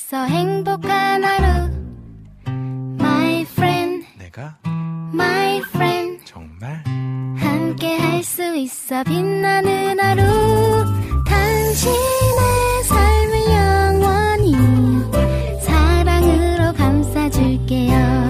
있어 행복한 하루 My friend 내가 My friend 정말 함께 할 수 있어 빛나는 하루 당신의 삶을 영원히 사랑으로 감싸줄게요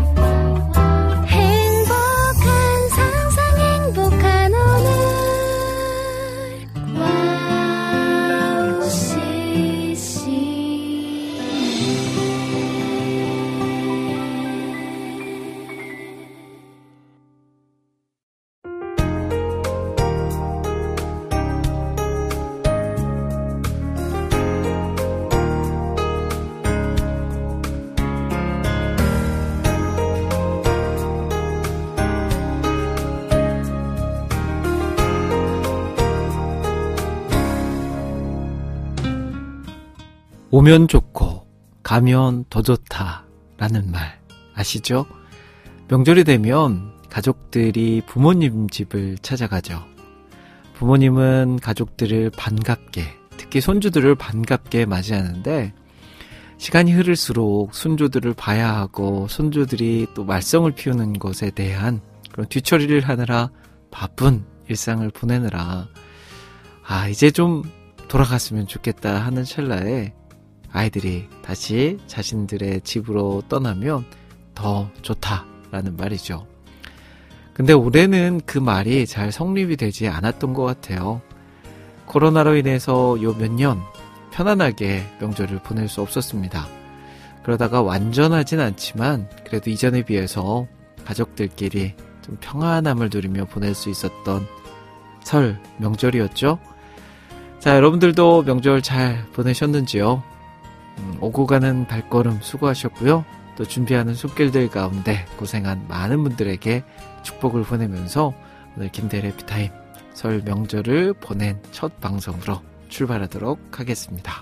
오면 좋고 가면 더 좋다라는 말 아시죠? 명절이 되면 가족들이 부모님 집을 찾아가죠. 부모님은 가족들을 반갑게, 특히 손주들을 반갑게 맞이하는데 시간이 흐를수록 손주들을 봐야 하고 손주들이 또 말썽을 피우는 것에 대한 그런 뒤처리를 하느라 바쁜 일상을 보내느라 이제 좀 돌아갔으면 좋겠다 하는 찰나에 아이들이 다시 자신들의 집으로 떠나면 더 좋다라는 말이죠. 근데 올해는 그 말이 잘 성립이 되지 않았던 것 같아요. 코로나로 인해서 요 몇 년 편안하게 명절을 보낼 수 없었습니다. 그러다가 완전하진 않지만 그래도 이전에 비해서 가족들끼리 좀 평안함을 누리며 보낼 수 있었던 설 명절이었죠. 자, 여러분들도 명절 잘 보내셨는지요? 오고 가는 발걸음 수고하셨고요. 또 준비하는 손길들 가운데 고생한 많은 분들에게 축복을 보내면서 오늘 김대일의 해피타임 설 명절을 보낸 첫 방송으로 출발하도록 하겠습니다.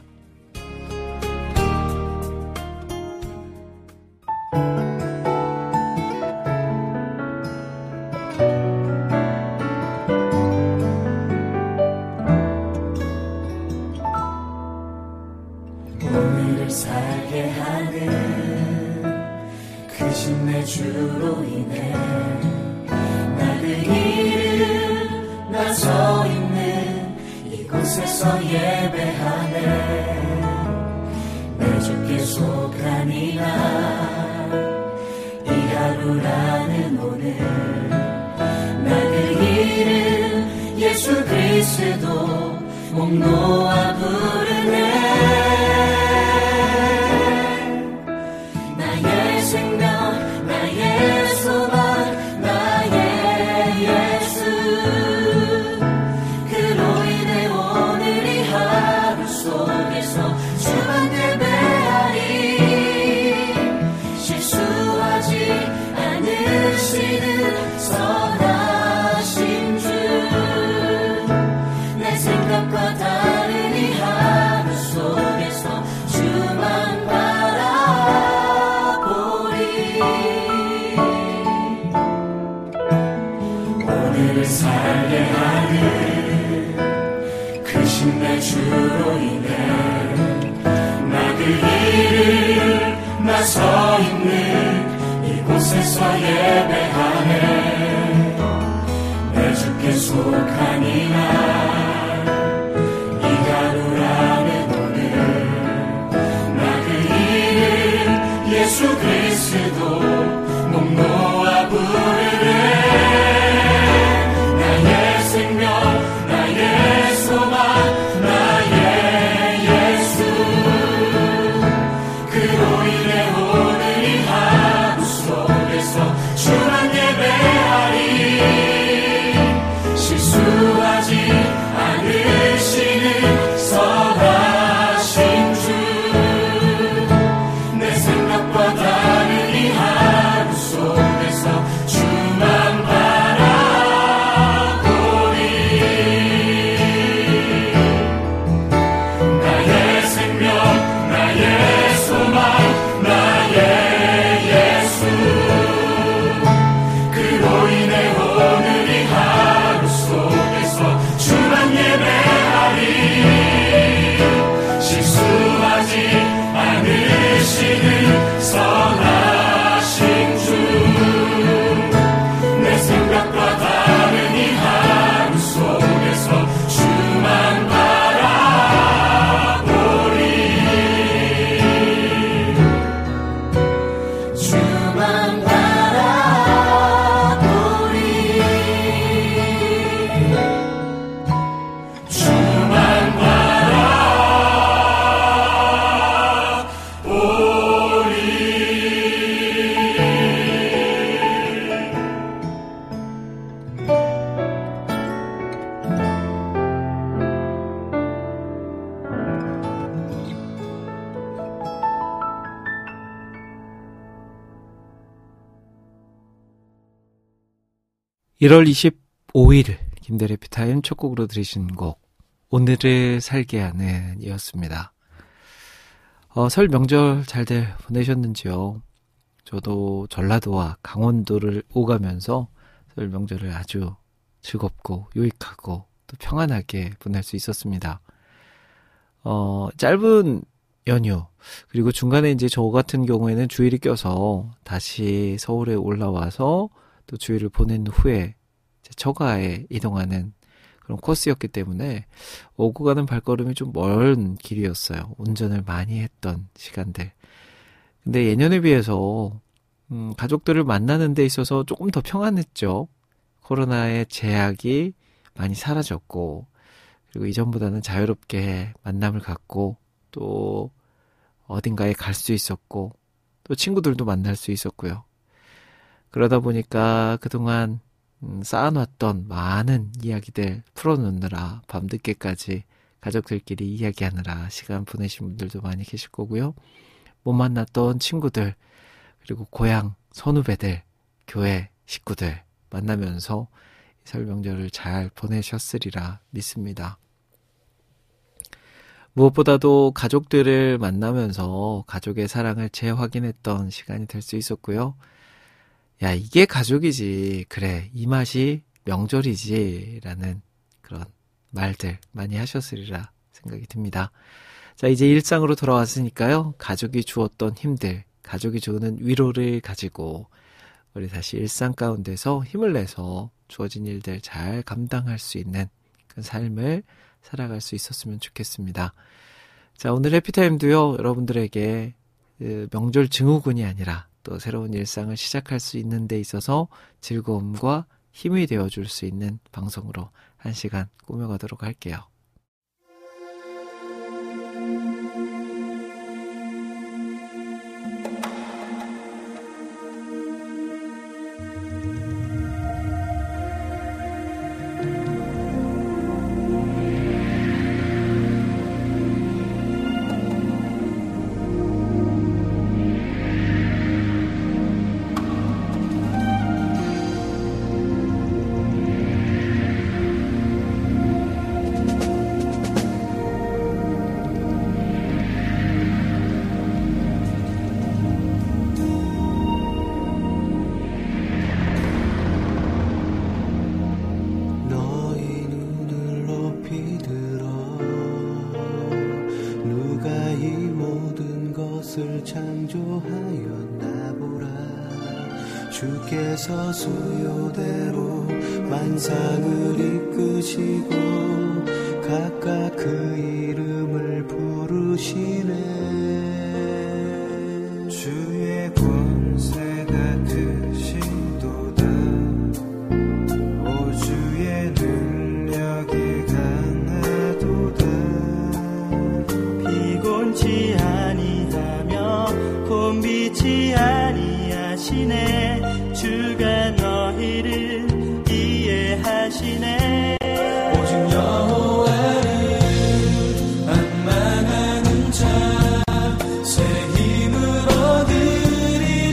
오늘을 살게 하는 그 신내 주로 인해 나 그 이름 나 서 있는 이곳에서 예배하네 내 주께 속한 이날 이 하루라는 오늘 나 그 이름 예수 그리스도 목 놓아 부르네 나의 생명 나의 소망 나의 예수 그로 인해 오늘 이 하루 속에서 주만 예배하리 실수하지 않으시는 선하신 주 내 생각과 다른 이 하루 속에서 주만 바라보리 오늘을 살게 하는 그 신내 주로 인해 나 그 이름 나 서 있는 이곳에서 예배하네 내 주께 속한 이날 이 하루라는 오늘 나 그 이름 예수 그리스도 목 놓아 부르네 나의 생명 나의 소망 나의 예수 그로 인해 오늘 이 하루 속에서 주만 예배하리 실수하지 1월 25일 김대래 해피타임 첫 곡으로 들으신 곡 오늘을 살게 하는 이었습니다. 설 명절 잘들 보내셨는지요? 저도 전라도와 강원도를 오가면서 설 명절을 아주 즐겁고 유익하고 또 평안하게 보낼 수 있었습니다. 짧은 연휴, 그리고 중간에 이제 저 같은 경우에는 주일이 껴서 다시 서울에 올라와서 또 주일을 보낸 후에 처가에 이동하는 그런 코스였기 때문에 오고 가는 발걸음이 좀 먼 길이었어요. 운전을 많이 했던 시간들. 근데 예년에 비해서 가족들을 만나는 데 있어서 조금 더 평안했죠. 코로나의 제약이 많이 사라졌고, 그리고 이전보다는 자유롭게 만남을 갖고 또 어딘가에 갈 수 있었고 또 친구들도 만날 수 있었고요. 그러다 보니까 그동안 쌓아놨던 많은 이야기들 풀어놓느라 밤늦게까지 가족들끼리 이야기하느라 시간 보내신 분들도 많이 계실 거고요. 못 만났던 친구들, 그리고 고향 선후배들, 교회 식구들 만나면서 설 명절을 잘 보내셨으리라 믿습니다. 무엇보다도 가족들을 만나면서 가족의 사랑을 재확인했던 시간이 될 수 있었고요. 야, 이게 가족이지. 그래, 이 맛이 명절이지. 라는 그런 말들 많이 하셨으리라 생각이 듭니다. 자, 이제 일상으로 돌아왔으니까요. 가족이 주었던 힘들, 가족이 주는 위로를 가지고 우리 다시 일상 가운데서 힘을 내서 주어진 일들 잘 감당할 수 있는 그 삶을 살아갈 수 있었으면 좋겠습니다. 자, 오늘 해피타임도요, 여러분들에게 명절 증후군이 아니라 또 새로운 일상을 시작할 수 있는 데 있어서 즐거움과 힘이 되어줄 수 있는 방송으로 1시간 꾸며가도록 할게요. 주께서 수요대로 만상을 이끄시고 각각 그 이름을 부르시네. 주의 권세가 크시도다. 오 주의 능력이 강하도다. 피곤치 아니하며 봄비치 아니하시네. 주가 너희를 이해하시네. 오직 여호와를 만망하는 자 새 힘을 얻으리.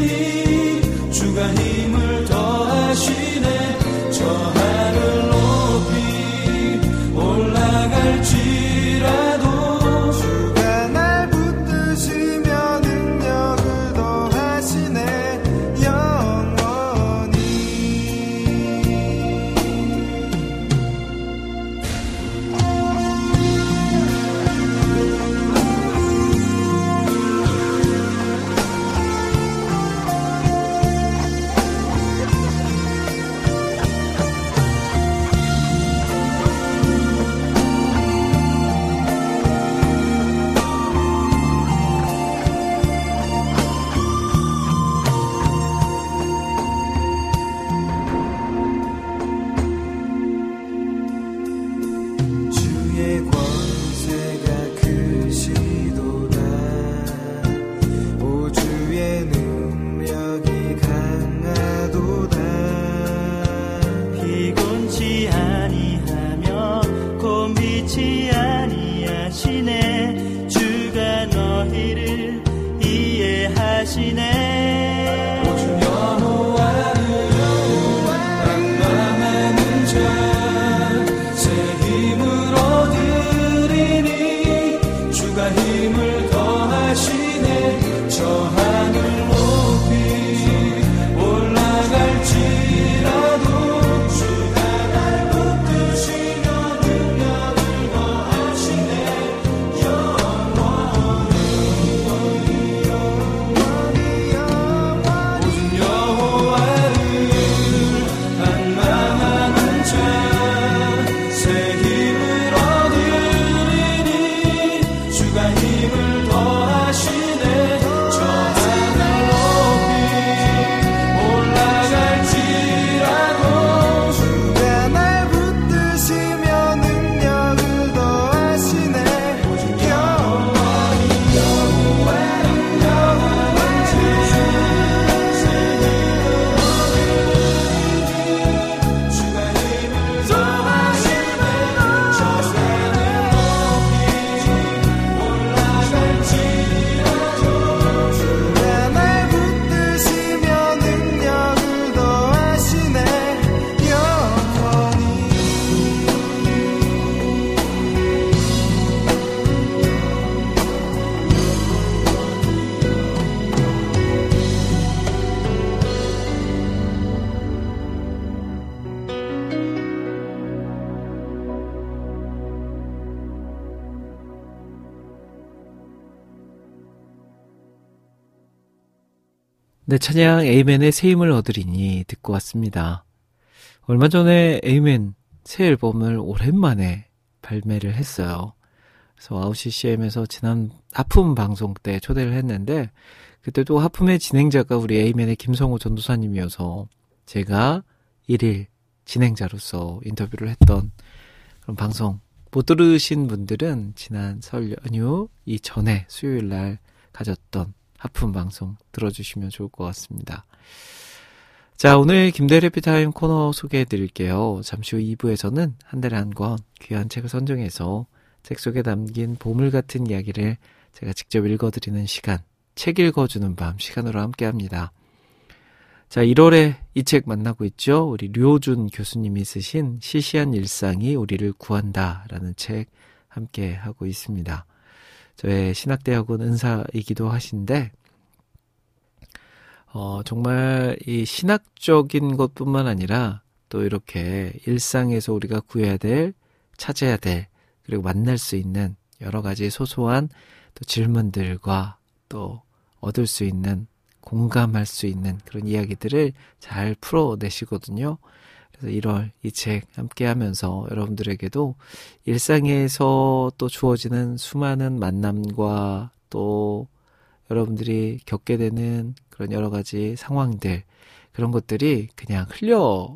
네, 찬양 에이맨의 새 힘을 얻으리니 듣고 왔습니다. 얼마 전에 에이맨 새 앨범을 오랜만에 발매를 했어요. 그래서 와우CCM에서 지난 하품 방송 때 초대를 했는데 그때도 하품의 진행자가 우리 에이맨의 김성호 전도사님이어서 제가 1일 진행자로서 인터뷰를 했던 그런 방송 못 들으신 분들은 지난 설 연휴 이전에 수요일 날 가졌던 하품 방송 들어주시면 좋을 것 같습니다. 자, 오늘 김대래 해피타임 코너 소개해 드릴게요. 잠시 후 2부에서는 한 달에 한 권 귀한 책을 선정해서 책 속에 담긴 보물 같은 이야기를 제가 직접 읽어드리는 시간, 책 읽어주는 밤 시간으로 함께합니다. 자, 1월에 이 책 만나고 있죠. 우리 류호준 교수님이 쓰신 시시한 일상이 우리를 구한다 라는 책 함께 하고 있습니다. 저의 신학대학원 은사이기도 하신데 정말 이 신학적인 것뿐만 아니라 또 이렇게 일상에서 우리가 구해야 될, 찾아야 될, 그리고 만날 수 있는 여러 가지 소소한 또 질문들과 또 얻을 수 있는, 공감할 수 있는 그런 이야기들을 잘 풀어내시거든요. 그래서 1월 이 책 함께 하면서 여러분들에게도 일상에서 또 주어지는 수많은 만남과 또 여러분들이 겪게 되는 그런 여러 가지 상황들, 그런 것들이 그냥 흘려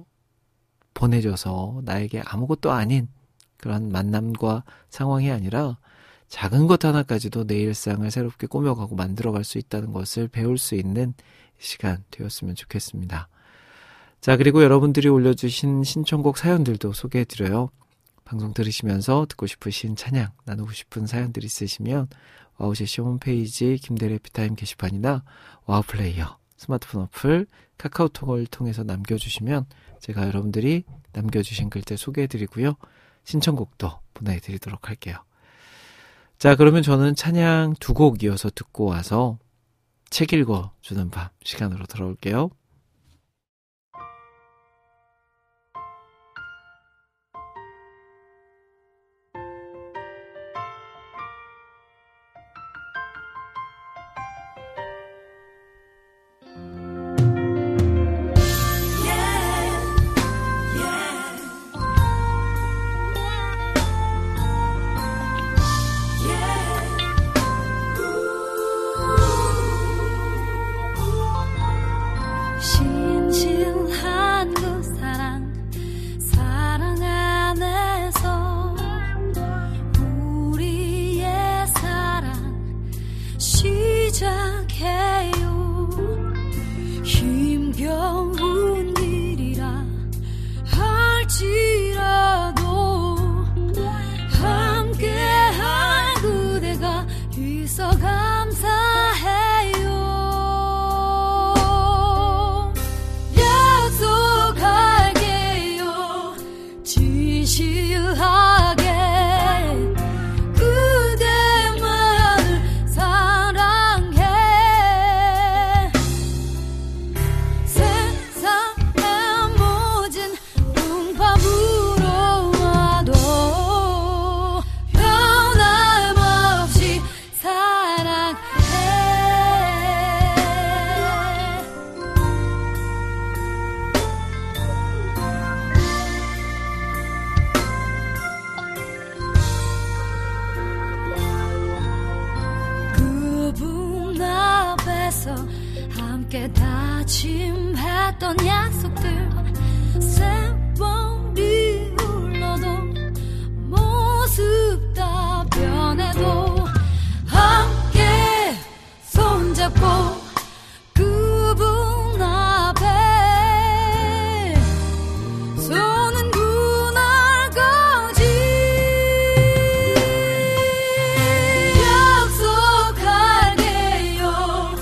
보내져서 나에게 아무것도 아닌 그런 만남과 상황이 아니라 작은 것 하나까지도 내 일상을 새롭게 꾸며가고 만들어갈 수 있다는 것을 배울 수 있는 시간 되었으면 좋겠습니다. 자, 그리고 여러분들이 올려주신 신청곡 사연들도 소개해드려요. 방송 들으시면서 듣고 싶으신 찬양, 나누고 싶은 사연들 있으시면 와우CC 홈페이지 김대래 해피타임 게시판이나 와우플레이어, 스마트폰 어플, 카카오톡을 통해서 남겨주시면 제가 여러분들이 남겨주신 글들 소개해드리고요. 신청곡도 보내드리도록 할게요. 자, 그러면 저는 찬양 2곡 이어서 듣고 와서 책 읽어주는 밤 시간으로 돌아올게요.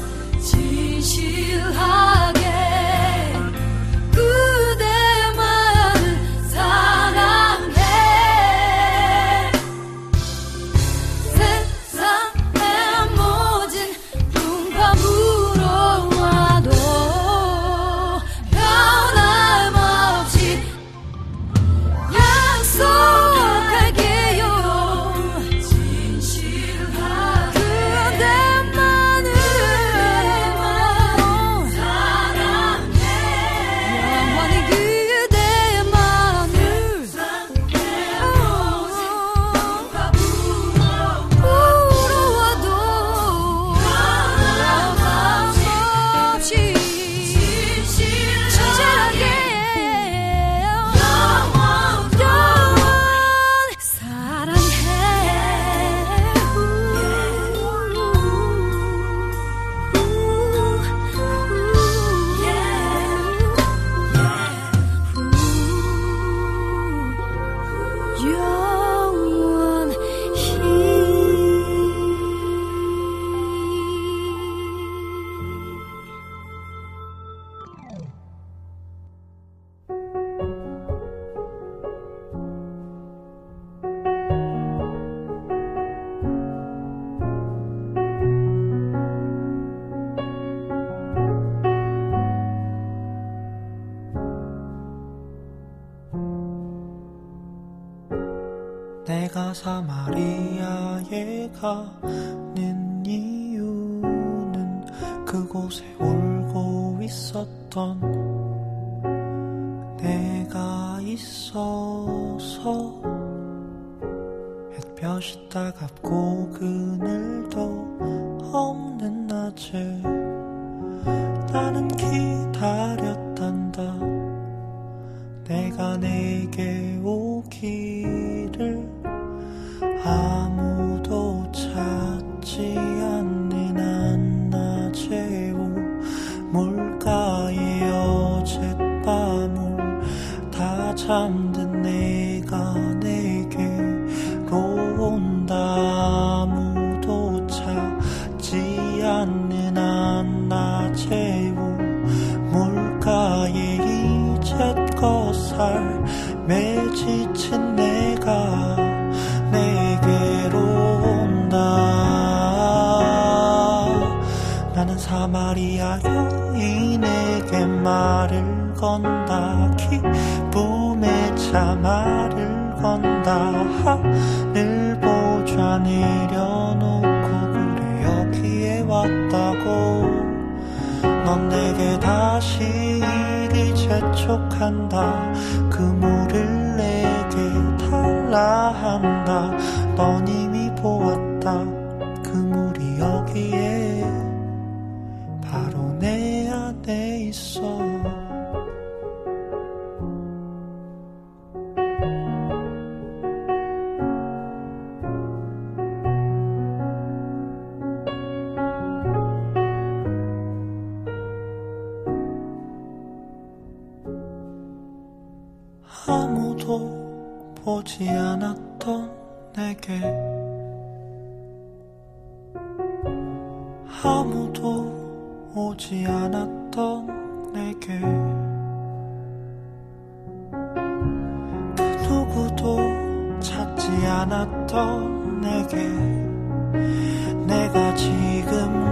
진실하게 그대 내가 사마리아에 가는 이유는 그곳에 울고 있었던 내가 있어서 햇볕이 따갑고 그늘도 없는 낮에 나는 기다렸단다. 내가 내게 오기를 아무도 찾지 않는 한낮에 물가에 어젯밤을 다 잠든 내가 내게로 온다. 아무도 찾지 않는 한낮에 물가에 이제껏 삶에 지친 내가 내게로 온다. 나는 사마리아 여인에게 말을 건다. 기쁨의 차 말을 건다. 하늘 보좌 내려놓고 그래 여기에 왔다고. 넌 내게 다시 이리 재촉한다. 그 물을 내게 달라 한다. 넌 이미 보았다. 그 물이 여기에 바로 내 안에 있어. 아무도 보지 않았던 내게 아무도 오지 않았던 내게 그 누구도 찾지 않았던 내게 내가 지금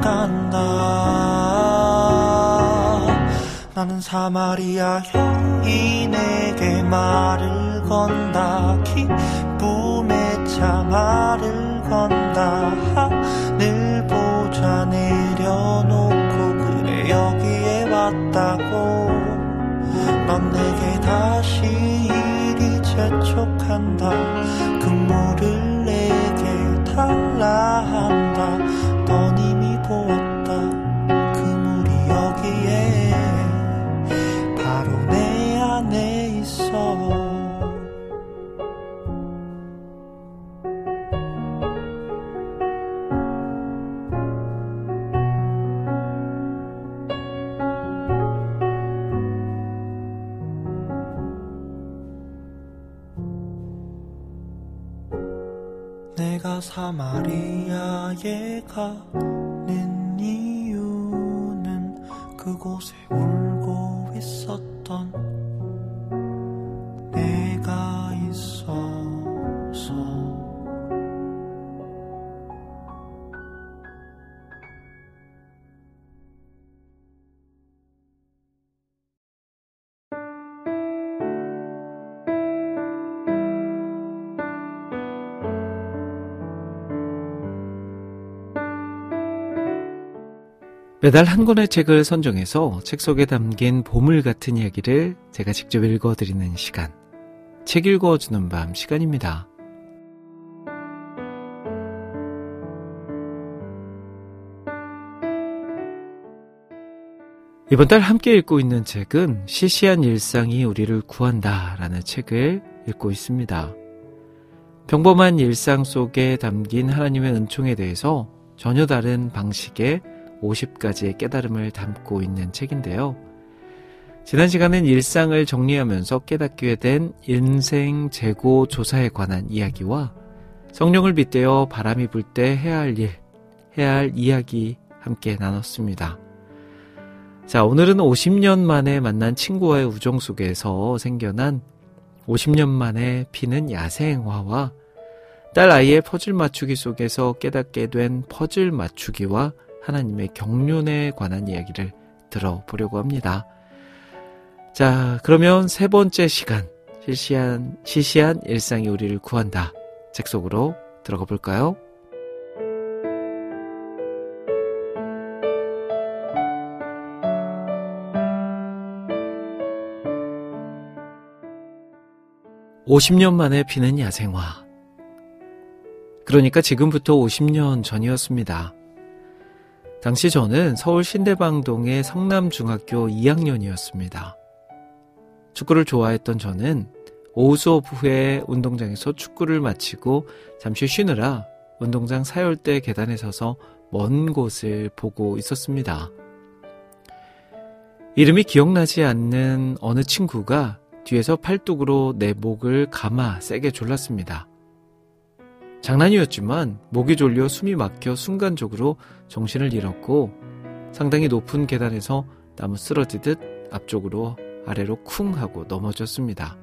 간다. 나는 사마리아 여인에게 말을 건다. 기쁨의 차 말을 건다. 하늘 보좌 내려놓고 그래 여기에 왔다고. 넌 내게 다시 이리 재촉한다. 그 물을 내게 달라 한다. 넌 이미 보았다. 그 물이 여기에 바로 내 안에 있어. 내가 사마리아에 가는 이유는 그곳에 울고 있었던 내가 있어서. 매달 한 권의 책을 선정해서 책 속에 담긴 보물 같은 이야기를 제가 직접 읽어드리는 시간, 책 읽어주는 밤 시간입니다. 이번 달 함께 읽고 있는 책은 시시한 일상이 우리를 구한다 라는 책을 읽고 있습니다. 평범한 일상 속에 담긴 하나님의 은총에 대해서 전혀 다른 방식의 50가지의 깨달음을 담고 있는 책인데요. 지난 시간엔 일상을 정리하면서 깨닫게 된 인생 재고 조사에 관한 이야기와 성령을 빗대어 바람이 불 때 해야 할 일, 해야 할 이야기 함께 나눴습니다. 자, 오늘은 50년 만에 만난 친구와의 우정 속에서 생겨난 50년 만에 피는 야생화와 딸 아이의 퍼즐 맞추기 속에서 깨닫게 된 퍼즐 맞추기와 하나님의 경륜에 관한 이야기를 들어보려고 합니다. 자, 그러면 세 번째 시간, 시시한 일상이 우리를 구한다. 책 속으로 들어가 볼까요? (50년) 만에 피는 야생화. 그러니까 지금부터 50년 전이었습니다. 당시 저는 서울 신대방동의 성남중학교 2학년이었습니다. 축구를 좋아했던 저는 오후 수업 후에 운동장에서 축구를 마치고 잠시 쉬느라 운동장 사열대 계단에 서서 먼 곳을 보고 있었습니다. 이름이 기억나지 않는 어느 친구가 뒤에서 팔뚝으로 내 목을 감아 세게 졸랐습니다. 장난이었지만 목이 졸려 숨이 막혀 순간적으로 정신을 잃었고 상당히 높은 계단에서 나무 쓰러지듯 앞쪽으로 아래로 쿵 하고 넘어졌습니다.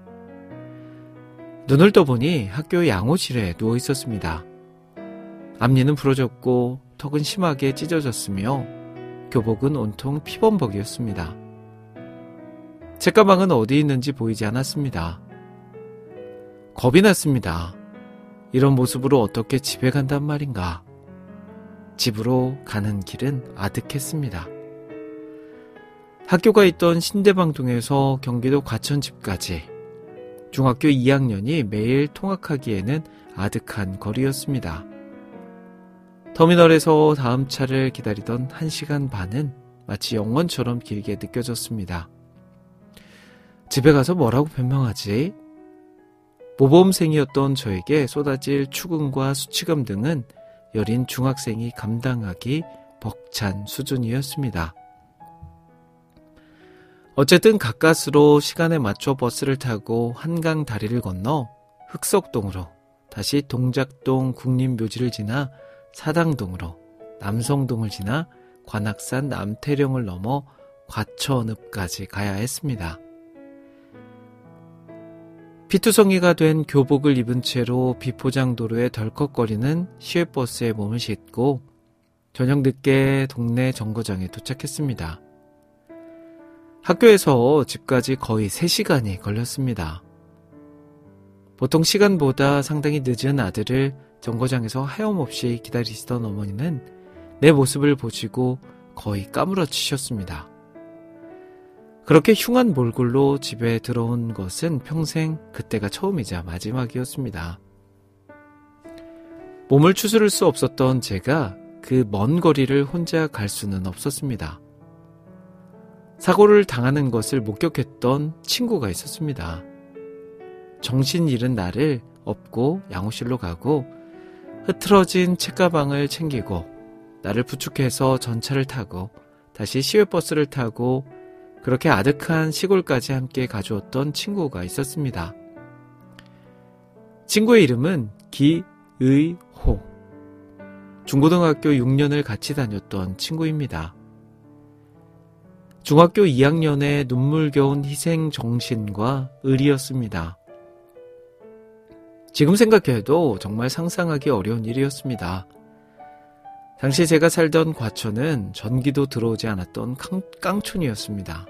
눈을 떠보니 학교 양호실에 누워 있었습니다. 앞니는 부러졌고 턱은 심하게 찢어졌으며 교복은 온통 피범벅이었습니다. 책가방은 어디 있는지 보이지 않았습니다. 겁이 났습니다. 이런 모습으로 어떻게 집에 간단 말인가. 집으로 가는 길은 아득했습니다. 학교가 있던 신대방동에서 경기도 과천집까지 중학교 2학년이 매일 통학하기에는 아득한 거리였습니다. 터미널에서 다음 차를 기다리던 1시간 반은 마치 영원처럼 길게 느껴졌습니다. 집에 가서 뭐라고 변명하지? 모범생이었던 저에게 쏟아질 추궁과 수치감 등은 여린 중학생이 감당하기 벅찬 수준이었습니다. 어쨌든 가까스로 시간에 맞춰 버스를 타고 한강 다리를 건너 흑석동으로 다시 동작동 국립묘지를 지나 사당동으로 남성동을 지나 관악산 남태령을 넘어 과천읍까지 가야 했습니다. 피투성이가 된 교복을 입은 채로 비포장도로에 덜컥거리는 시외버스에 몸을 싣고 저녁 늦게 동네 정거장에 도착했습니다. 학교에서 집까지 거의 3시간이 걸렸습니다. 보통 시간보다 상당히 늦은 아들을 정거장에서 하염없이 기다리시던 어머니는 내 모습을 보시고 거의 까무러치셨습니다. 그렇게 흉한 몰골로 집에 들어온 것은 평생 그때가 처음이자 마지막이었습니다. 몸을 추스를 수 없었던 제가 그 먼 거리를 혼자 갈 수는 없었습니다. 사고를 당하는 것을 목격했던 친구가 있었습니다. 정신 잃은 나를 업고 양호실로 가고 흐트러진 책가방을 챙기고 나를 부축해서 전차를 타고 다시 시외버스를 타고 그렇게 아득한 시골까지 함께 가주었던 친구가 있었습니다. 친구의 이름은 기의호. 중고등학교 6년을 같이 다녔던 친구입니다. 중학교 2학년의 눈물겨운 희생 정신과 의리였습니다. 지금 생각해도 정말 상상하기 어려운 일이었습니다. 당시 제가 살던 과천은 전기도 들어오지 않았던 깡촌이었습니다.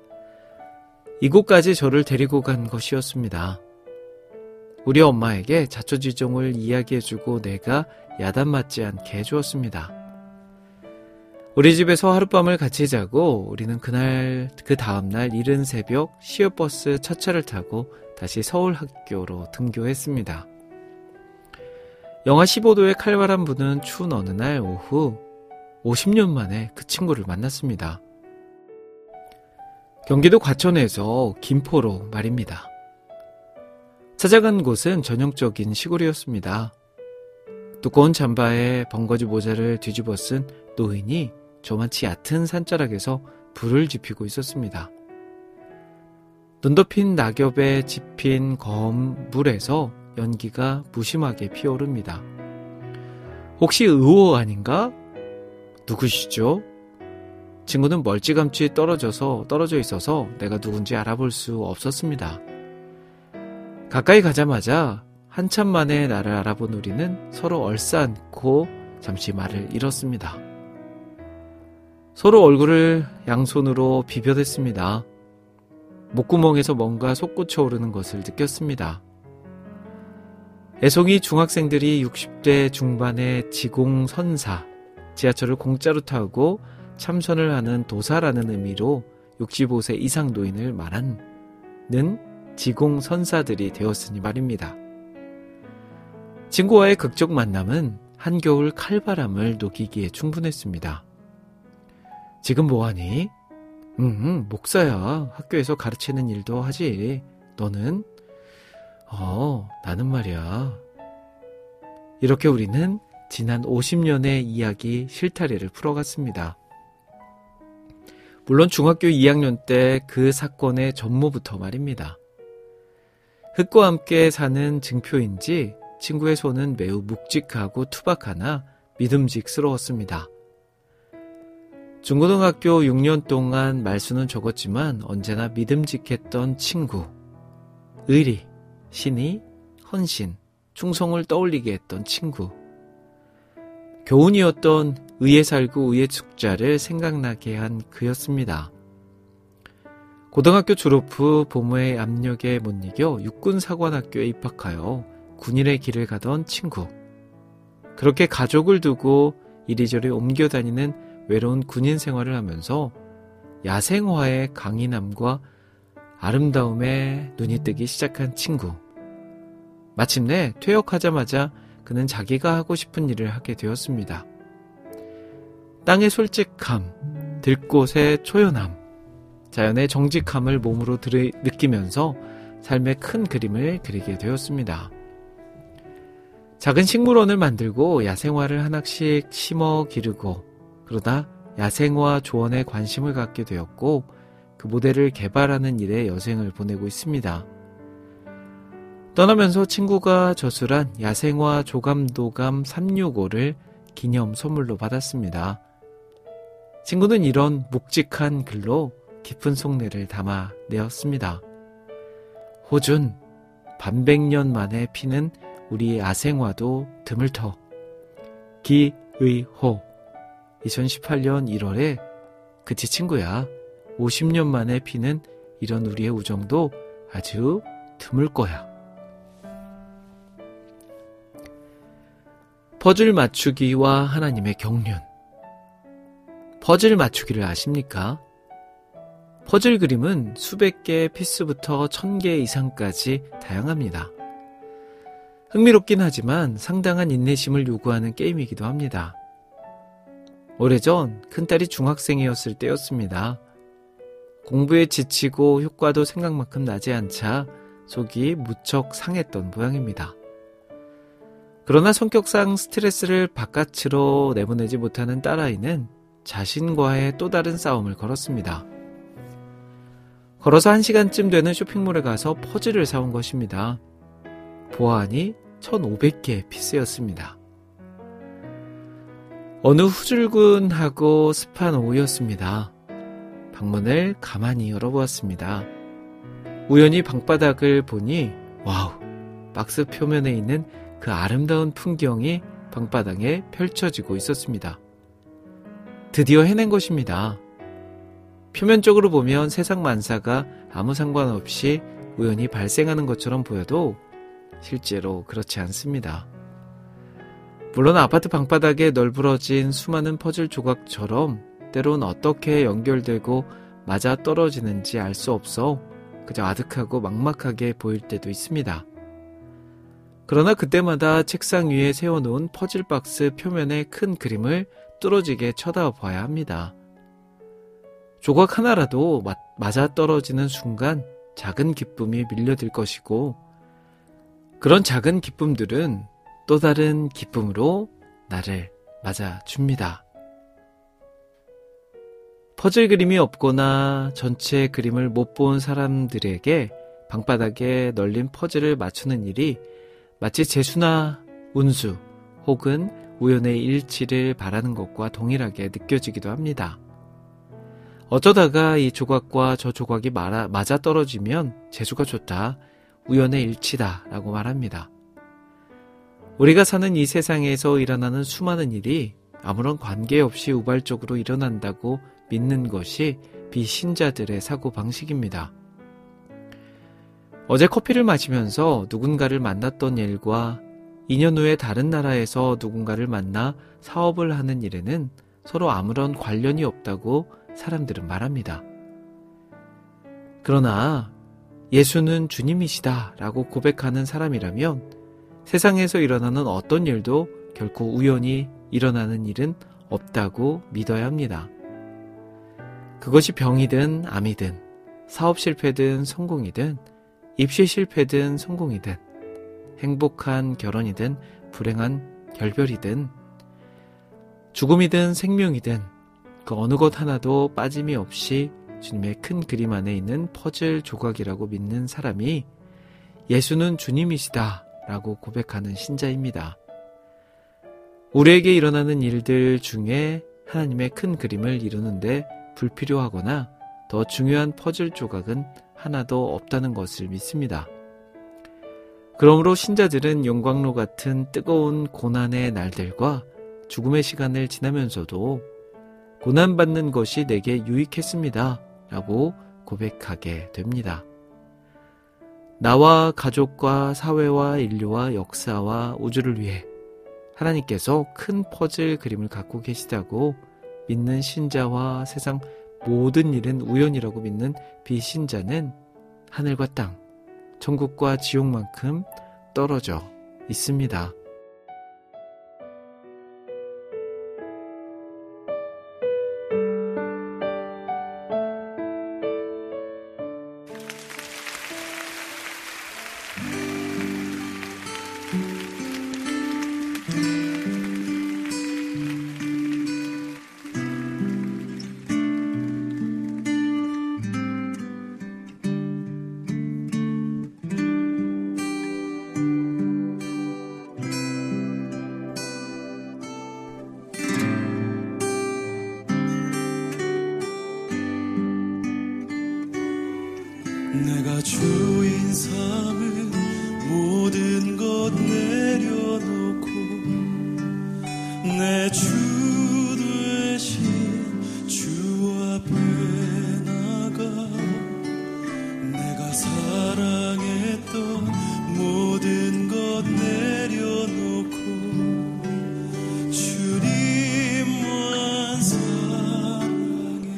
이곳까지 저를 데리고 간 것이었습니다. 우리 엄마에게 자초지종을 이야기해주고 내가 야단 맞지 않게 해주었습니다. 우리 집에서 하룻밤을 같이 자고 우리는 그 다음날 이른 새벽 시외버스 첫 차를 타고 다시 서울 학교로 등교했습니다. 영하 15도의 칼바람 부는 추운 어느 날 오후 50년 만에 그 친구를 만났습니다. 경기도 과천에서 김포로 말입니다. 찾아간 곳은 전형적인 시골이었습니다. 두꺼운 잠바에 벙거지 모자를 뒤집어 쓴 노인이 저만치 얕은 산자락에서 불을 지피고 있었습니다. 눈 덮인 낙엽에 짚인 검 물에서 연기가 무심하게 피어오릅니다. 혹시 의호 아닌가? 누구시죠? 친구는 멀찌감치 떨어져 있어서 내가 누군지 알아볼 수 없었습니다. 가까이 가자마자 한참 만에 나를 알아본 우리는 서로 얼싸안고 잠시 말을 잃었습니다. 서로 얼굴을 양손으로 비벼댔습니다. 목구멍에서 뭔가 솟구쳐 오르는 것을 느꼈습니다. 애송이 중학생들이 60대 중반의 지공선사, 지하철을 공짜로 타고 참선을 하는 도사라는 의미로 65세 이상 노인을 말하는 지공선사들이 되었으니 말입니다. 친구와의 극적 만남은 한겨울 칼바람을 녹이기에 충분했습니다. 지금 뭐하니? 목사야. 학교에서 가르치는 일도 하지. 너는? 나는 말이야. 이렇게 우리는 지난 50년의 이야기 실타래를 풀어갔습니다. 물론 중학교 2학년 때 그 사건의 전모부터 말입니다. 흙과 함께 사는 증표인지 친구의 손은 매우 묵직하고 투박하나 믿음직스러웠습니다. 중고등학교 6년 동안 말수는 적었지만 언제나 믿음직했던 친구. 의리, 신의, 헌신, 충성을 떠올리게 했던 친구. 교훈이었던 의에 살고 의에 죽자를 생각나게 한 그였습니다. 고등학교 졸업 후 부모의 압력에 못 이겨 육군사관학교에 입학하여 군인의 길을 가던 친구. 그렇게 가족을 두고 이리저리 옮겨 다니는 외로운 군인 생활을 하면서 야생화의 강인함과 아름다움에 눈이 뜨기 시작한 친구. 마침내 퇴역하자마자 그는 자기가 하고 싶은 일을 하게 되었습니다. 땅의 솔직함, 들꽃의 초연함, 자연의 정직함을 몸으로 느끼면서 삶의 큰 그림을 그리게 되었습니다. 작은 식물원을 만들고 야생화를 하나씩 심어 기르고 그러다 야생화 조언에 관심을 갖게 되었고 그 모델을 개발하는 일에 여생을 보내고 있습니다. 떠나면서 친구가 저술한 야생화 조감도감 365를 기념 선물로 받았습니다. 친구는 이런 묵직한 글로 깊은 속내를 담아내었습니다. 호준, 반백년 만에 피는 우리 야생화도 드물터. 기의호. 2018년 1월에 그치 친구야. 50년 만에 피는 이런 우리의 우정도 아주 드물 거야. 퍼즐 맞추기와 하나님의 경륜. 퍼즐 맞추기를 아십니까? 퍼즐 그림은 수백 개의 피스부터 1000개 이상까지 다양합니다. 흥미롭긴 하지만 상당한 인내심을 요구하는 게임이기도 합니다. 오래전 큰딸이 중학생이었을 때였습니다. 공부에 지치고 효과도 생각만큼 나지 않자 속이 무척 상했던 모양입니다. 그러나 성격상 스트레스를 바깥으로 내보내지 못하는 딸아이는 자신과의 또 다른 싸움을 걸었습니다. 걸어서 1시간쯤 되는 쇼핑몰에 가서 퍼즐을 사온 것입니다. 보아하니 1500개의 피스였습니다. 어느 후줄근하고 습한 오후였습니다. 방문을 가만히 열어보았습니다. 우연히 방바닥을 보니 와우, 박스 표면에 있는 그 아름다운 풍경이 방바닥에 펼쳐지고 있었습니다. 드디어 해낸 것입니다. 표면적으로 보면 세상 만사가 아무 상관없이 우연히 발생하는 것처럼 보여도 실제로 그렇지 않습니다. 물론 아파트 방바닥에 널브러진 수많은 퍼즐 조각처럼 때론 어떻게 연결되고 맞아떨어지는지 알 수 없어 그저 아득하고 막막하게 보일 때도 있습니다. 그러나 그때마다 책상 위에 세워놓은 퍼즐 박스 표면의 큰 그림을 뚫어지게 쳐다봐야 합니다. 조각 하나라도 맞아떨어지는 순간 작은 기쁨이 밀려들 것이고 그런 작은 기쁨들은 또 다른 기쁨으로 나를 맞아줍니다. 퍼즐 그림이 없거나 전체 그림을 못 본 사람들에게 방바닥에 널린 퍼즐을 맞추는 일이 마치 재수나 운수 혹은 우연의 일치를 바라는 것과 동일하게 느껴지기도 합니다. 어쩌다가 이 조각과 저 조각이 맞아 떨어지면 재수가 좋다, 우연의 일치다 라고 말합니다. 우리가 사는 이 세상에서 일어나는 수많은 일이 아무런 관계없이 우발적으로 일어난다고 믿는 것이 비신자들의 사고방식입니다. 어제 커피를 마시면서 누군가를 만났던 일과 2년 후에 다른 나라에서 누군가를 만나 사업을 하는 일에는 서로 아무런 관련이 없다고 사람들은 말합니다. 그러나 예수는 주님이시다 라고 고백하는 사람이라면 세상에서 일어나는 어떤 일도 결코 우연히 일어나는 일은 없다고 믿어야 합니다. 그것이 병이든 암이든 사업 실패든 성공이든 입시 실패든 성공이든 행복한 결혼이든 불행한 결별이든 죽음이든 생명이든 그 어느 것 하나도 빠짐이 없이 주님의 큰 그림 안에 있는 퍼즐 조각이라고 믿는 사람이 예수는 주님이시다 라고 고백하는 신자입니다. 우리에게 일어나는 일들 중에 하나님의 큰 그림을 이루는데 불필요하거나 더 중요한 퍼즐 조각은 하나도 없다는 것을 믿습니다. 그러므로 신자들은 용광로 같은 뜨거운 고난의 날들과 죽음의 시간을 지나면서도 고난받는 것이 내게 유익했습니다 라고 고백하게 됩니다. 나와 가족과 사회와 인류와 역사와 우주를 위해 하나님께서 큰 퍼즐 그림을 갖고 계시다고 믿는 신자와 세상 모든 일은 우연이라고 믿는 비신자는 하늘과 땅, 천국과 지옥만큼 떨어져 있습니다. 내가 주인 삼은 모든 것 내려놓고 내 주 되신 주 앞에 나가 내가 사랑했던 모든 것 내려놓고 주님만 사랑해.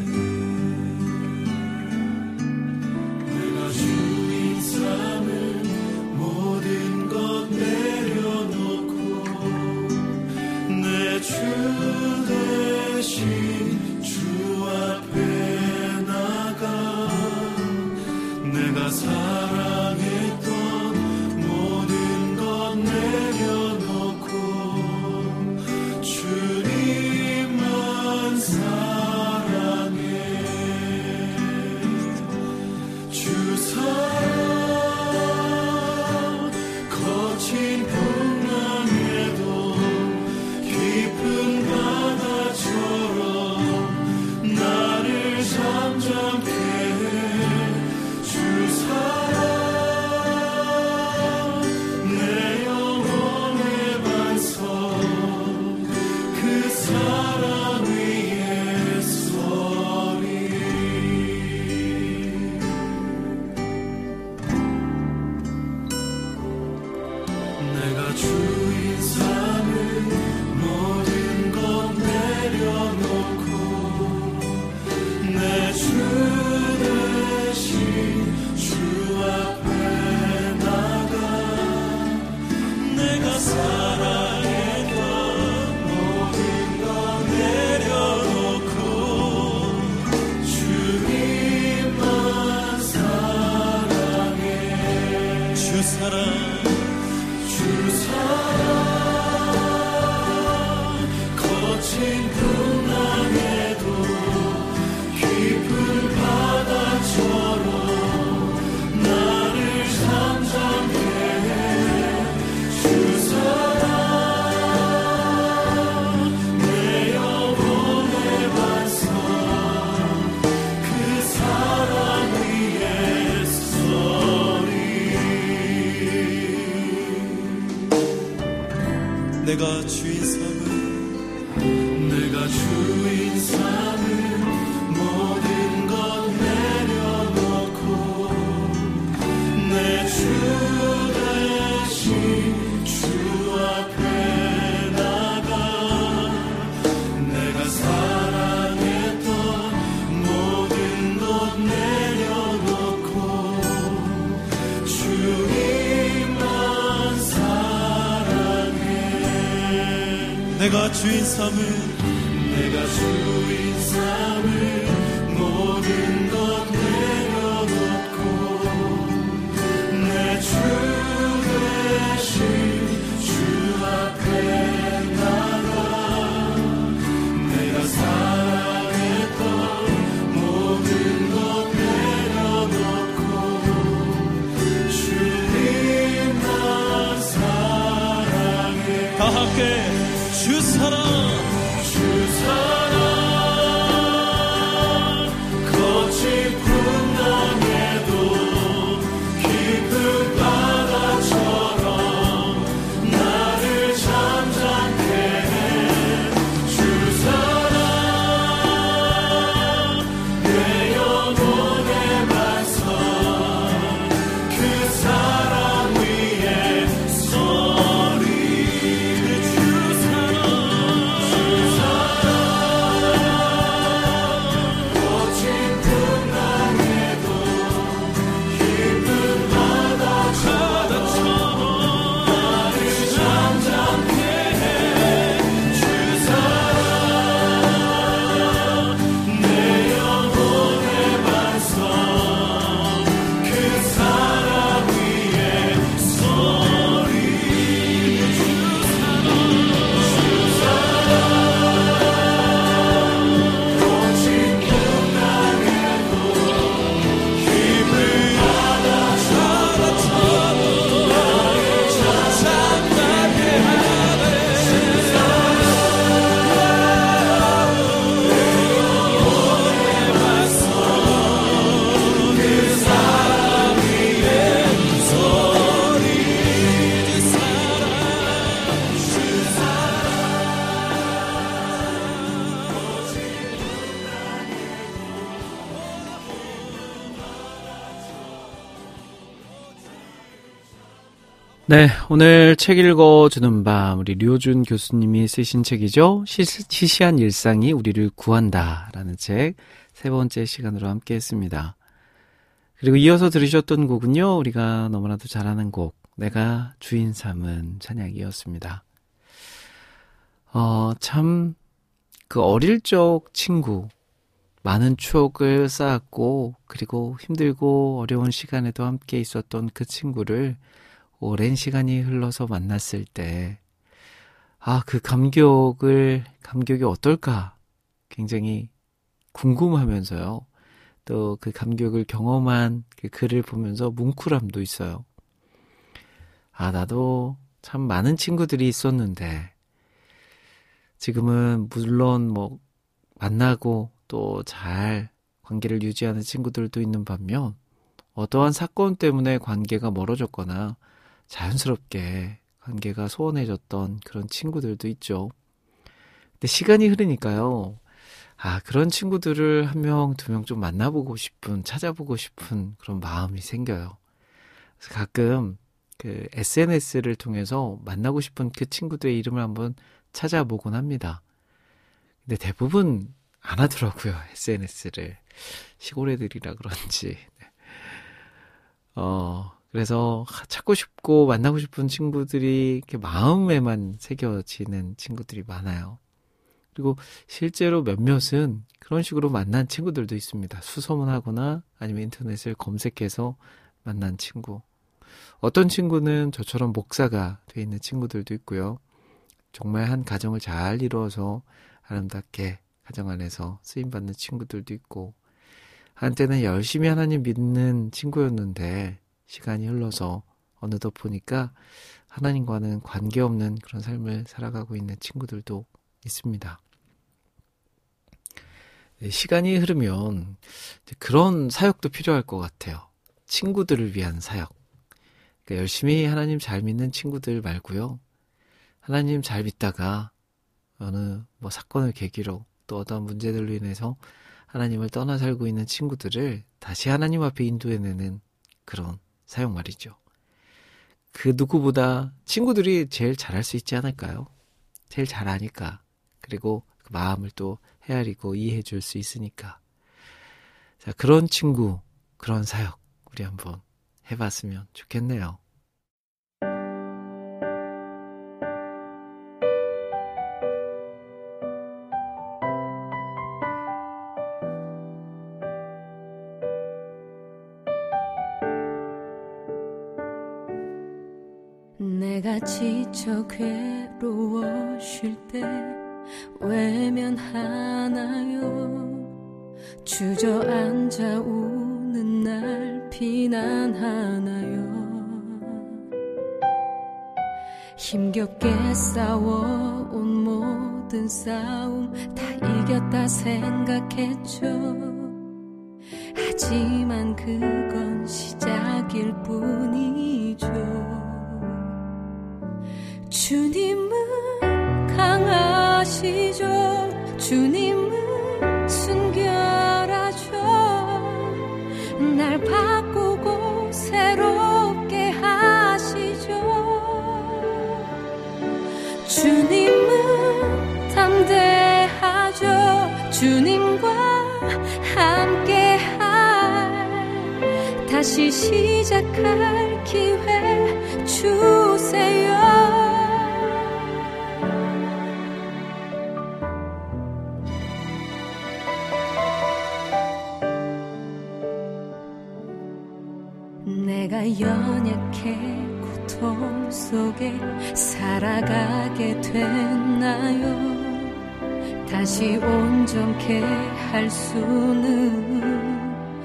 내가 주인 삼은 모든 것 내려놓고 내 주 대신 주 앞에 나가 내가 사랑했던 모든 것 내려놓고 주님만 사랑해. 주 사랑 거친 풍랑에도 깊은 바다처럼 나를 잠잠케 해. 주 사랑 내 영혼의 반석 그 사랑 위에 서리. 내가 주인 삼은 모든 것 내려놓고 내 주 대신 주 앞에 나가 내가 사랑했던 모든 것 내려놓고 주님만 사랑해. 주 사랑 주 사랑 거친 풍랑에도 내가 주인 삼은 모든 것 내려놓고 내 주 대신 주 앞에 나가 내가 사랑했던 모든 것 내려놓고 주님만 사랑해. 내가 주인 삼은 모든 것 내려놓고 내 주 대신 주 앞에 나가 내가 사랑했던 모든 것 내려놓고 주님만 사랑해. 다 함께 주 사랑 거친 풍랑에도 깊은 바다처럼 나를 잠잠케 해. 주 사랑 내 영혼의 반석 그 사랑 위에 서리. 주 사랑 거친 풍랑에도 깊은 바다처럼 나를 잠잠케 해. 주 사랑 내 영혼의 반석 그 사랑 위에 서리. 주 사랑 거친 풍랑에도 깊은 바다처럼 나를 잠잠하게 하네. 내 영혼의 반석 그 사랑 위에 서리. 주 사랑 네, 오늘 책 읽어주는 밤, 우리 류준 교수님이 쓰신 책이죠. 시시한 일상이 우리를 구한다 라는 책 세 번째 시간으로 함께 했습니다. 그리고 이어서 들으셨던 곡은요, 우리가 너무나도 잘 아는 곡, 내가 주인 삼은 찬양이었습니다. 참, 그 어릴 적 친구, 많은 추억을 쌓았고, 그리고 힘들고 어려운 시간에도 함께 있었던 그 친구를 오랜 시간이 흘러서 만났을 때, 그 감격이 어떨까? 굉장히 궁금하면서요. 또 그 감격을 경험한 그 글을 보면서 뭉클함도 있어요. 나도 참 많은 친구들이 있었는데, 지금은 물론 뭐, 만나고 또 잘 관계를 유지하는 친구들도 있는 반면, 어떠한 사건 때문에 관계가 멀어졌거나, 자연스럽게 관계가 소원해졌던 그런 친구들도 있죠. 근데 시간이 흐르니까요. 그런 친구들을 한 명, 두 명 좀 만나보고 싶은, 찾아보고 싶은 그런 마음이 생겨요. 그래서 가끔 그 SNS를 통해서 만나고 싶은 그 친구들의 이름을 한번 찾아보곤 합니다. 근데 대부분 안 하더라고요, SNS를. 시골 애들이라 그런지. 그래서 찾고 싶고 만나고 싶은 친구들이 이렇게 마음에만 새겨지는 친구들이 많아요. 그리고 실제로 몇몇은 그런 식으로 만난 친구들도 있습니다. 수소문하거나 아니면 인터넷을 검색해서 만난 친구. 어떤 친구는 저처럼 목사가 돼 있는 친구들도 있고요. 정말 한 가정을 잘 이루어서 아름답게 가정 안에서 쓰임받는 친구들도 있고, 한때는 열심히 하나님 믿는 친구였는데 시간이 흘러서 어느덧 보니까 하나님과는 관계없는 그런 삶을 살아가고 있는 친구들도 있습니다. 시간이 흐르면 그런 사역도 필요할 것 같아요. 친구들을 위한 사역. 그러니까 열심히 하나님 잘 믿는 친구들 말고요. 하나님 잘 믿다가 어느 사건을 계기로 또 어떤 문제들로 인해서 하나님을 떠나 살고 있는 친구들을 다시 하나님 앞에 인도해내는 그런 사용말이죠. 그 누구보다 친구들이 제일 잘할 수 있지 않을까요? 제일 잘 아니까. 그리고 그 마음을 또 헤아리고 이해해 줄 수 있으니까. 자, 그런 친구, 그런 사역 우리 한번 해봤으면 좋겠네요. 내가 지쳐 괴로워 쉴 때 외면하나요? 주저앉아 우는 날 비난하나요? 힘겹게 싸워온 모든 싸움 다 이겼다 생각했죠. 하지만 그건 시작일 뿐이죠. 주님은 강하시죠. 주님은 순결하죠. 날 바꾸고 새롭게 하시죠. 주님은 담대하죠. 주님과 함께할 다시 시작할 기회 주세요. 내가 연약해 고통 속에 살아가게 됐나요? 다시 온전케 할 수는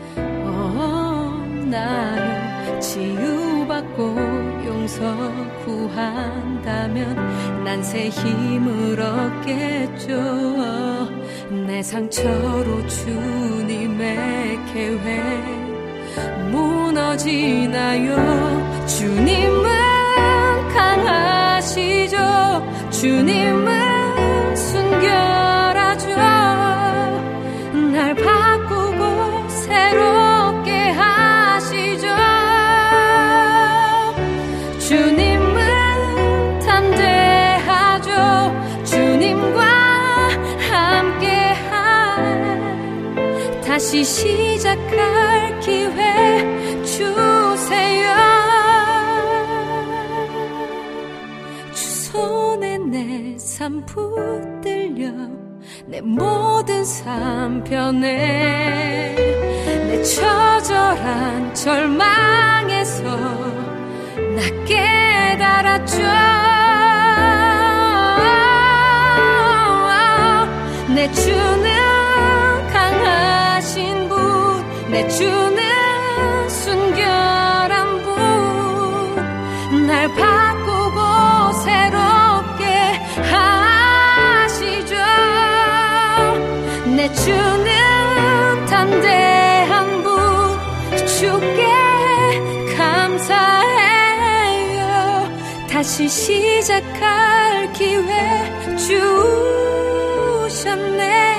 없나요? 치유받고 용서 구한다면 난 새 힘을 얻겠죠. 내 상처로 주님의 계획 무너지나요? 주님은 강하시죠. 주님은 순결하죠. 날 바꾸고 새롭게 하시죠. 주님은 담대하죠. 주님과 함께할 다시 시작할 기회 주세요. 주 손에 내 삶 붙들려 내 모든 삶 변해. 내 처절한 절망에서 나 깨달았죠. 내 주는 강하신 분, 내 주는 순결한 분, 날 바꾸고 새롭게 하시죠. 내 주는 담대한 분, 주께 감사해요. 다시 시작할 기회 주셨네.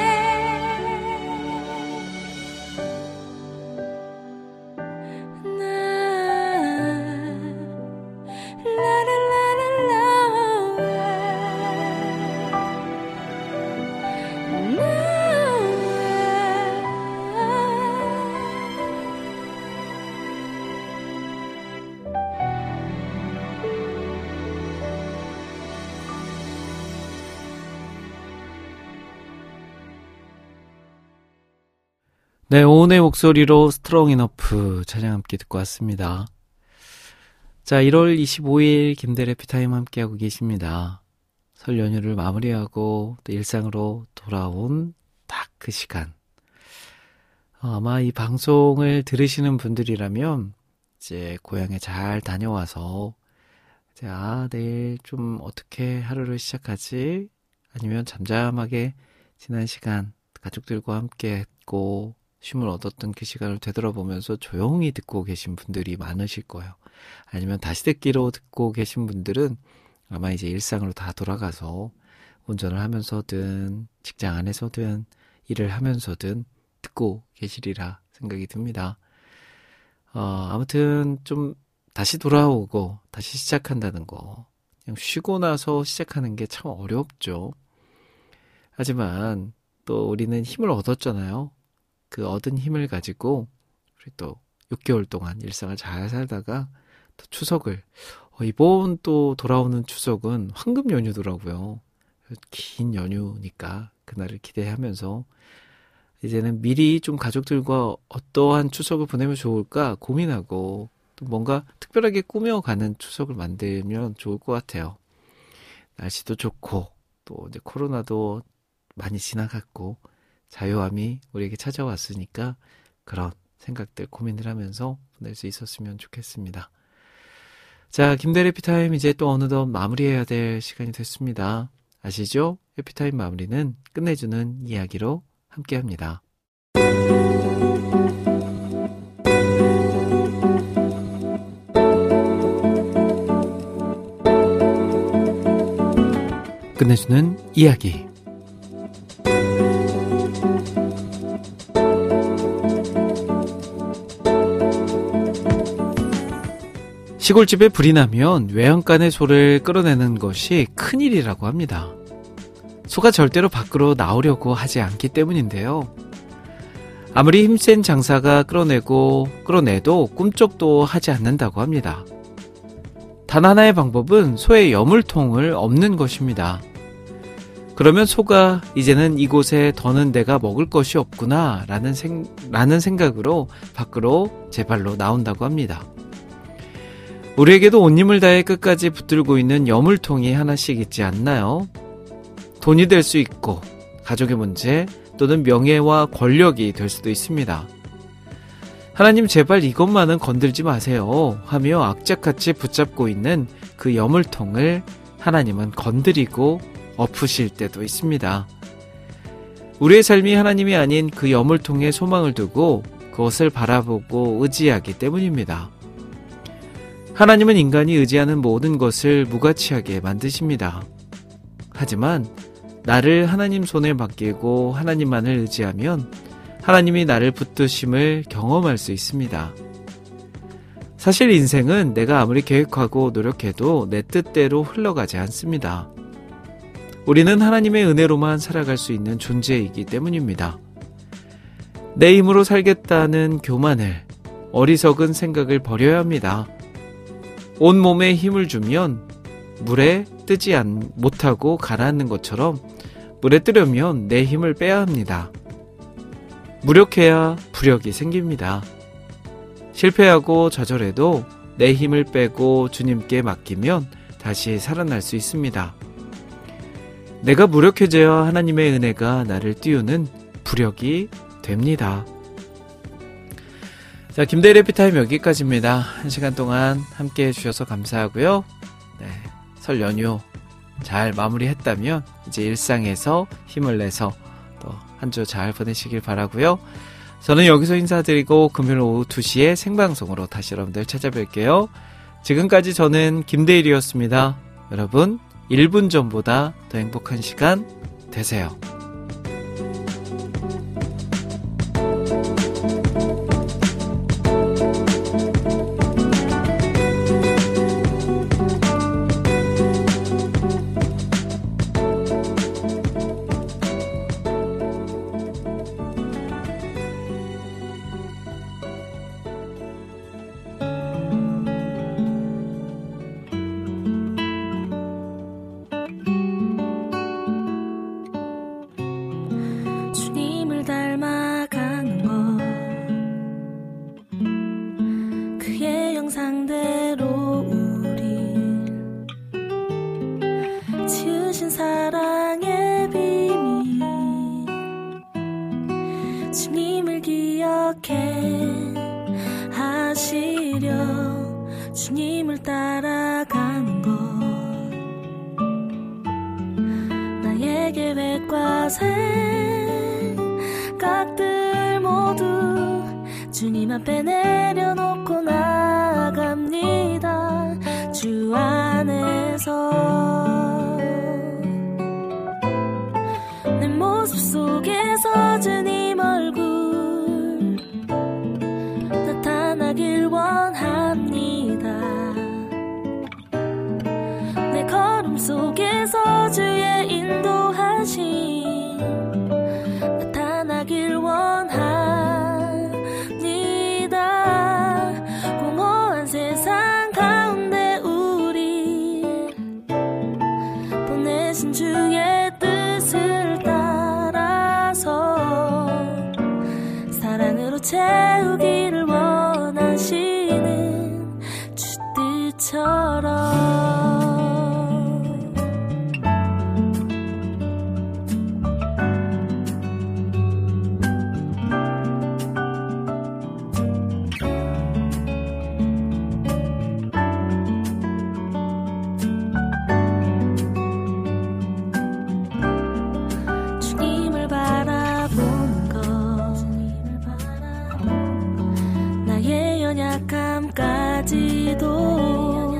네, 오은의 목소리로 스트롱 이너프 찬양 함께 듣고 왔습니다. 자, 1월 25일 김대래 피타임 함께하고 계십니다. 설 연휴를 마무리하고 또 일상으로 돌아온 딱 그 시간. 아마 이 방송을 들으시는 분들이라면 이제 고향에 잘 다녀와서 이제 내일 좀 어떻게 하루를 시작하지? 아니면 잠잠하게 지난 시간 가족들과 함께 했고 쉼을 얻었던 그 시간을 되돌아보면서 조용히 듣고 계신 분들이 많으실 거예요. 아니면 다시 듣기로 듣고 계신 분들은 아마 이제 일상으로 다 돌아가서 운전을 하면서든 직장 안에서든 일을 하면서든 듣고 계시리라 생각이 듭니다. 아무튼 좀 다시 돌아오고 다시 시작한다는 거, 그냥 쉬고 나서 시작하는 게 참 어렵죠. 하지만 또 우리는 힘을 얻었잖아요. 그 얻은 힘을 가지고 우리 또 6개월 동안 일상을 잘 살다가 또 추석을, 이번 또 돌아오는 추석은 황금 연휴더라고요. 긴 연휴니까 그날을 기대하면서 이제는 미리 좀 가족들과 어떠한 추석을 보내면 좋을까 고민하고 또 뭔가 특별하게 꾸며가는 추석을 만들면 좋을 것 같아요. 날씨도 좋고 또 이제 코로나도 많이 지나갔고 자유함이 우리에게 찾아왔으니까 그런 생각들 고민을 하면서 보낼 수 있었으면 좋겠습니다. 자, 김대리 해피타임 이제 또 어느덧 마무리해야 될 시간이 됐습니다. 아시죠? 해피타임 마무리는 끝내주는 이야기로 함께합니다. 끝내주는 이야기. 시골집에 불이 나면 외양간의 소를 끌어내는 것이 큰일이라고 합니다. 소가 절대로 밖으로 나오려고 하지 않기 때문인데요. 아무리 힘센 장사가 끌어내도 꿈쩍도 하지 않는다고 합니다. 단 하나의 방법은 소의 여물통을 엎는 것입니다. 그러면 소가 이제는 이곳에 더는 내가 먹을 것이 없구나 라는 생각으로 밖으로 제 발로 나온다고 합니다. 우리에게도 온 힘을 다해 끝까지 붙들고 있는 여물통이 하나씩 있지 않나요? 돈이 될 수 있고 가족의 문제 또는 명예와 권력이 될 수도 있습니다. 하나님 제발 이것만은 건들지 마세요 하며 악착같이 붙잡고 있는 그 여물통을 하나님은 건드리고 엎으실 때도 있습니다. 우리의 삶이 하나님이 아닌 그 여물통에 소망을 두고 그것을 바라보고 의지하기 때문입니다. 하나님은 인간이 의지하는 모든 것을 무가치하게 만드십니다. 하지만 나를 하나님 손에 맡기고 하나님만을 의지하면 하나님이 나를 붙드심을 경험할 수 있습니다. 사실 인생은 내가 아무리 계획하고 노력해도 내 뜻대로 흘러가지 않습니다. 우리는 하나님의 은혜로만 살아갈 수 있는 존재이기 때문입니다. 내 힘으로 살겠다는 교만을, 어리석은 생각을 버려야 합니다. 온몸에 힘을 주면 물에 뜨지 못하고 가라앉는 것처럼 물에 뜨려면 내 힘을 빼야 합니다. 무력해야 부력이 생깁니다. 실패하고 좌절해도 내 힘을 빼고 주님께 맡기면 다시 살아날 수 있습니다. 내가 무력해져야 하나님의 은혜가 나를 띄우는 부력이 됩니다. 자, 김대리 해피타임 여기까지입니다. 1시간 동안 함께 해주셔서 감사하고요. 네, 설 연휴 잘 마무리했다면 이제 일상에서 힘을 내서 또 한 주 잘 보내시길 바라고요. 저는 여기서 인사드리고 금요일 오후 2시에 생방송으로 다시 여러분들 찾아뵐게요. 지금까지 저는 김대일이었습니다. 여러분 1분 전보다 더 행복한 시간 되세요. 주님 앞에 내려놓고 나갑니다. 주 안에서 걸음 속에서 주의 인도하심 나타나길 원합니다. 공허한 세상 가운데 우리 보내신 주의 뜻을 따라서 사랑으로 채우기를 원하시는 주 뜻처럼 주님을 바라보는 것 나의 연약함까지도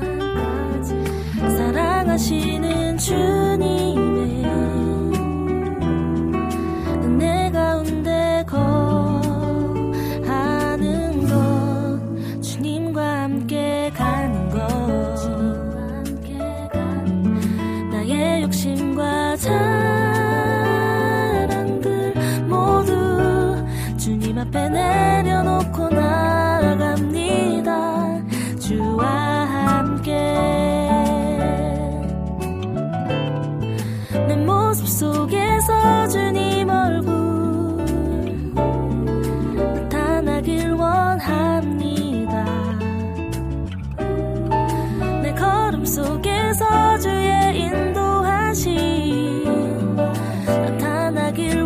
사랑하시는 주님의 은혜 가운데 거하는 것 주님과 함께 가는 것 나의 욕심과 자랑들 모두 주님 앞에 내려놓고 나아갑니다. 주와 함께 내 모습 속에서 주님 얼굴 나타나길 원합니다. 내 걸음 속에서 주의 인도하심 나타나길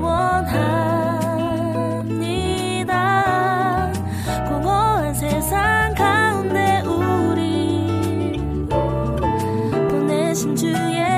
원합니다. 공허한 세상 가운데 우리 보내신 주의